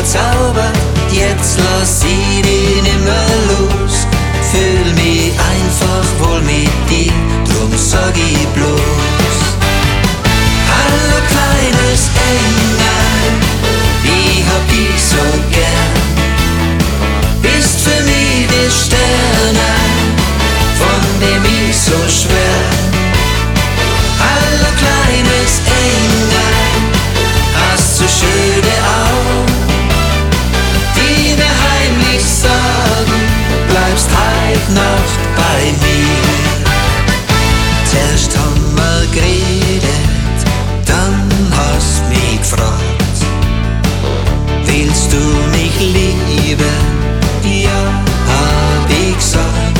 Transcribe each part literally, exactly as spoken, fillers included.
verzaubert, jetzt lass ich dich nimmer los. Fühl mich einfach wohl mit dir, drum sag ich bloß: Hallo kleines Engel, ich hab dich so gern. Bist für mich die Sterne, von dem ich so schwärm. Hallo kleines Engel, hast so schöne Augen, die mir heimlich sagen, bleibst heut Nacht bei mir. Zuerst haben wir geredet, dann hast mich gefragt: Willst du mich lieben? Ja, hab ich gesagt.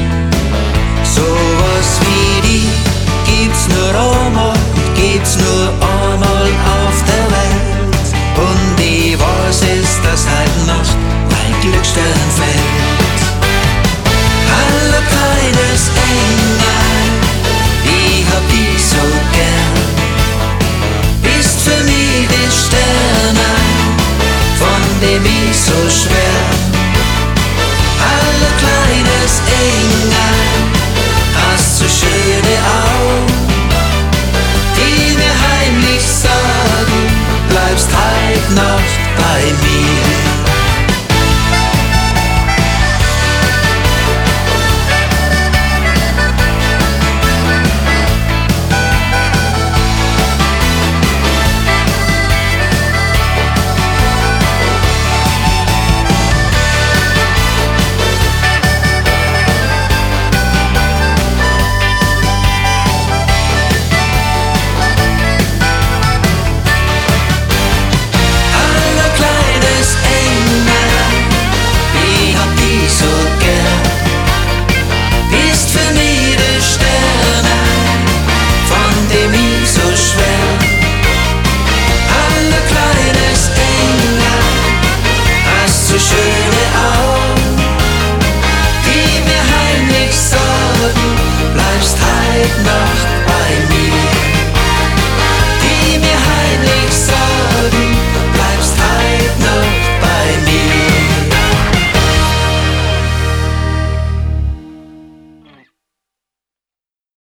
Sowas wie dich gibt's nur einmal, gibt's nur einmal auf der Welt. Und ich weiß es, dass heut Nacht mein Glücksstern fällt. Hallo kleines Engel, ich hab dich so gern. Bist für mich die Sterne, von dem ich so schwärm. Hallo kleines Engel, hast so schöne Augen, die mir heimlich sagen, bleibst heut Nacht bei mir.